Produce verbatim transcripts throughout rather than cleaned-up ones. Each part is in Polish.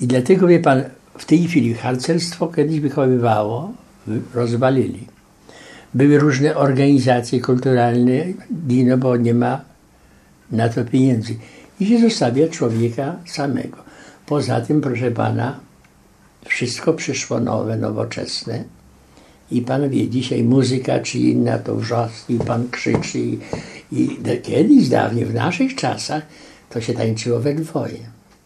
I dlatego, wie pan, w tej chwili harcerstwo kiedyś wychowywało, rozwalili. Były różne organizacje kulturalne, no bo nie ma na to pieniędzy. I się zostawia człowieka samego. Poza tym, proszę pana, wszystko przyszło nowe, nowoczesne. I pan wie, dzisiaj muzyka czy inna to wrzaski, pan krzyczy. I, i kiedyś, dawniej, w naszych czasach, to się tańczyło we dwoje.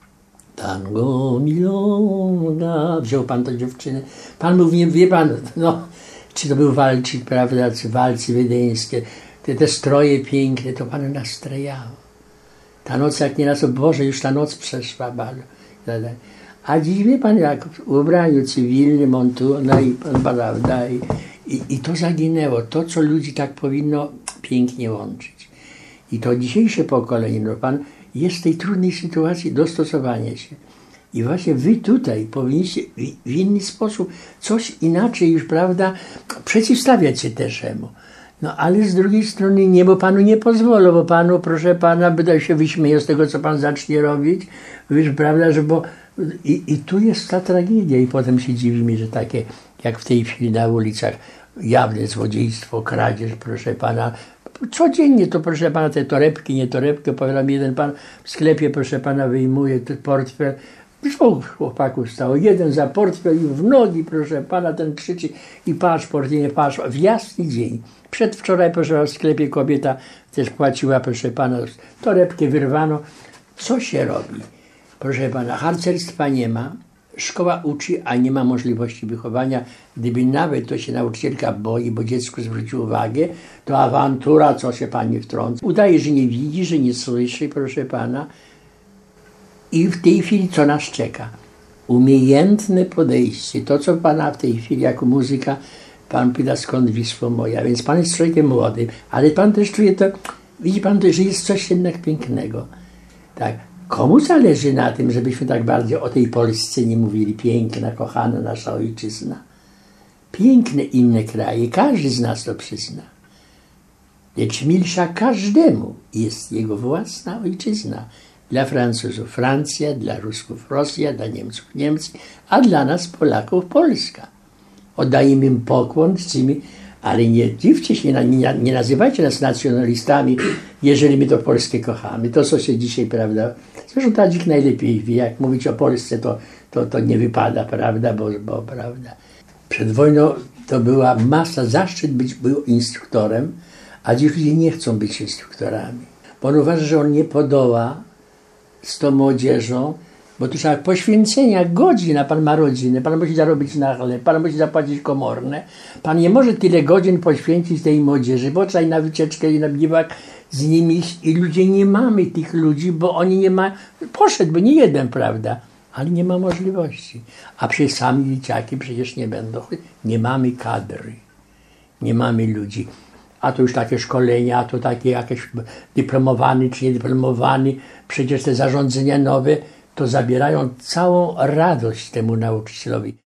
Tango milona, wziął pan tę dziewczynę. Pan mówi, wie pan, no, czy to był walczyk, prawda, czy walcy wiedeńskie, te, te stroje piękne, to pan nastrajało. Ta noc jak nieraz, o Boże, już ta noc przeszła, bardzo. A dziś wie pan, jak w ubraniu cywilnym on tu, no i pan, prawda, i, i, i to zaginęło. To, co ludzi tak powinno pięknie łączyć. I to dzisiejsze pokolenie, no pan, jest w tej trudnej sytuacji dostosowania się. I właśnie wy tutaj powinniście w inny sposób coś inaczej już, prawda, przeciwstawiać się temu. No ale z drugiej strony nie, bo panu nie pozwolę, bo panu, proszę pana, będę się wyśmieje z tego, co pan zacznie robić, wiesz, prawda, że bo i, i tu jest ta tragedia i potem się dziwimy, że takie, jak w tej chwili na ulicach, jawne złodziejstwo, kradzież, proszę pana, codziennie to, proszę pana, te torebki, nie torebki, opowiadam, jeden pan w sklepie, proszę pana, wyjmuje ten portfel, dwóch chłopaków stało, jeden za portfel i w nogi, proszę pana, ten krzyczy i paszport, nie paszport, w jasny dzień. Przedwczoraj, proszę pana, w sklepie kobieta też płaciła, proszę pana, torebkę wyrwano. Co się robi? Proszę pana, harcerstwa nie ma, szkoła uczy, a nie ma możliwości wychowania. Gdyby nawet to się nauczycielka boi, bo dziecko zwróci uwagę, to awantura, co się pani wtrąca. Udaje, że nie widzi, że nie słyszy, proszę pana. I w tej chwili co nas czeka? Umiejętne podejście. To, co pana w tej chwili jako muzyka, pan pyta, skąd Wisło moja. Więc pan jest człowiekiem młodym, ale pan też czuje to, widzi pan, że jest coś jednak pięknego. Tak. Komu zależy na tym, żebyśmy tak bardzo o tej Polsce nie mówili? Piękna, kochana nasza ojczyzna. Piękne inne kraje, każdy z nas to przyzna. Lecz milsza każdemu jest jego własna ojczyzna. Dla Francuzów Francja, dla Rusków Rosja, dla Niemców Niemcy, a dla nas Polaków Polska. Oddajemy im pokłon, chcemy, ale nie dziwcie się, nie, nie nazywajcie nas nacjonalistami, jeżeli my to Polskę kochamy. To, co się dzisiaj, prawda, zresztą Tadzik najlepiej wie, jak mówić o Polsce, to, to, to nie wypada, prawda, bo, bo prawda. Przed wojną to była masa, zaszczyt być był instruktorem, a dziś ludzie nie chcą być instruktorami, bo on uważa, że on nie podoła z tą młodzieżą, bo tu trzeba poświęcenia, godzin, a pan ma rodzinę, pan musi zarobić na chleb, pan musi zapłacić komorne. Pan nie może tyle godzin poświęcić tej młodzieży, bo trzeba i na wycieczkę, i na biwak z nimi i ludzie nie mamy tych ludzi, bo oni nie ma, poszedłby nie jeden, prawda, ale nie ma możliwości. A przecież sami dzieciaki przecież nie będą, nie mamy kadry, nie mamy ludzi. A to już takie szkolenia, a to takie jakieś dyplomowany czy niedyplomowany, przecież te zarządzenia nowe to zabierają całą radość temu nauczycielowi.